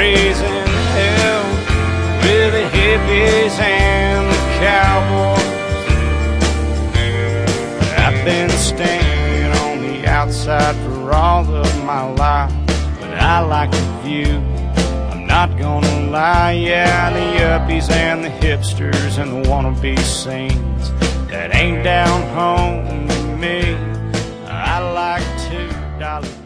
raising hell with the hippies and the cowboys. I've been standing on the outside for all of my life, but I like the view, I'm not gonna lie. Yeah, the yuppies and the hipsters and the wannabe scenes, that ain't down home to me. I like $2